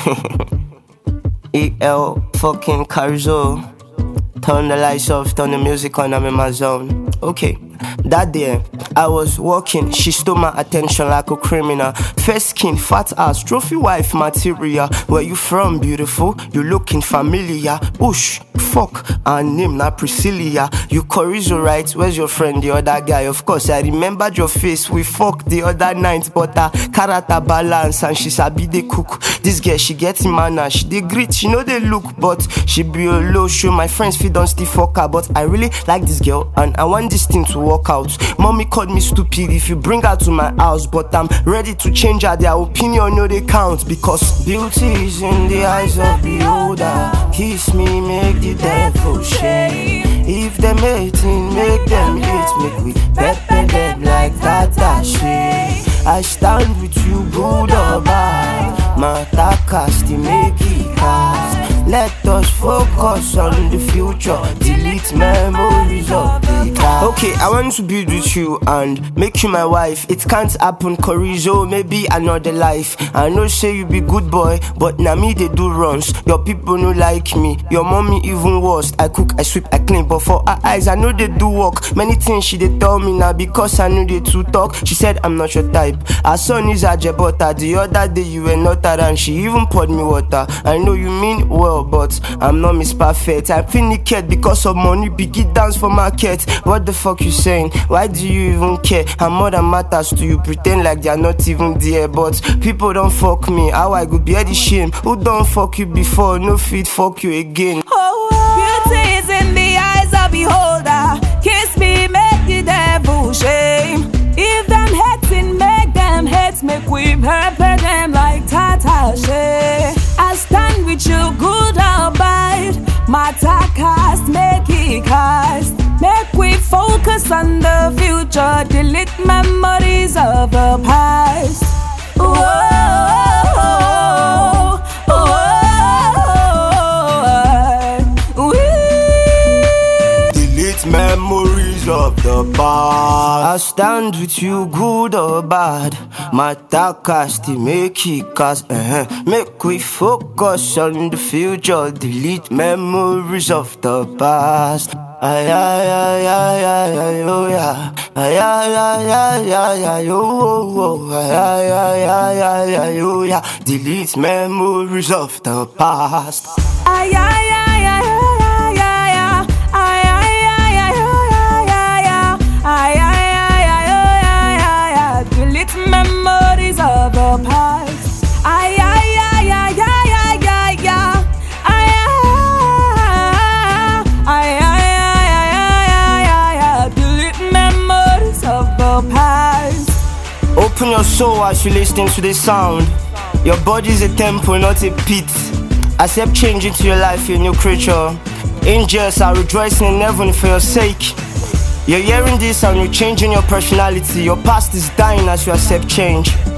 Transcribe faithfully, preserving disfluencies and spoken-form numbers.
E L fucking Carzo. Turn the lights off, turn the music on, I'm in my zone. Okay, that day, I was walking, she stole my attention like a criminal. Fair skin, fat ass, trophy wife material. Where you from, beautiful? You looking familiar. Oosh, fuck, her name na Priscilla. You Chorizo, right? Where's your friend, the other guy? Of course, I remembered your face. We fucked the other night, but her character balance and she sabi dey cook. This girl, she get manner, she dey greet, she know they look, but she be a low show. My friends feel don't still fuck her, but I really like this girl and I want this thing to work out. Mommy called me stupid if you bring her to my house, but I'm ready to change her. Their opinion no they count, because beauty is in the eyes of the beholder. Kiss me, make the devil shake. If them hating, make them hate. Make we pepper them like that shit. I stand with you, good or bad. Matter cast, make it cast. Let us focus on the future. Delete memories of the past. Okay, I want to be with you and make you my wife. It can't happen, Chorizo, maybe another life. I know say you be good boy, but na me they do runs. Your people no like me, your mommy even worse. I cook, I sweep, I clean, but for her eyes I know they do work. Many things she they tell me now because I know they too talk. She said I'm not your type. Her son is a jebota. The other day you were not her and she even poured me water. I know you mean well, but I'm not Miss Perfect. I feel naked because of money, biggie dance for market. What the fuck you saying? Why do you even care? Her mother matters to you, pretend like they're not even there. But people don't fuck me, how I go bear the shame? Who don't fuck you before, no fit fuck you again. Oh, beauty is in the eyes of beholder. Kiss me, make the devil shame. If them hating, make them hate. Make we pepper them like Tata Shay. I stand with you, good or bad. Matter cast, make it cast. Make we focus on the future. Delete memories of the past. Whoa, whoa, whoa. Delete memories of the past. I stand with you, good or bad. Matter cast, make it cast. uh-huh. Make we focus on the future. Delete memories of the past. Ay ay ay ay ay ay oh yeah. Ay ay ay ay ay ay oh oh. Ay ay ay ay ay ay oh yeah. Delete memories of the past. Ay ay ay ay ay ay ay. Ay ay ay ay ay ay ay. Ay ay ay ay ay ay ay. Delete memories of the past. Ay ay ay ay ay ay ay ay. Ay ay ay ay. Open your soul as you listen to this sound. Your body is a temple, not a pit. Accept change into your life, you're a new creature. Angels are rejoicing in heaven for your sake. You're hearing this and you're changing your personality. Your past is dying as you accept change.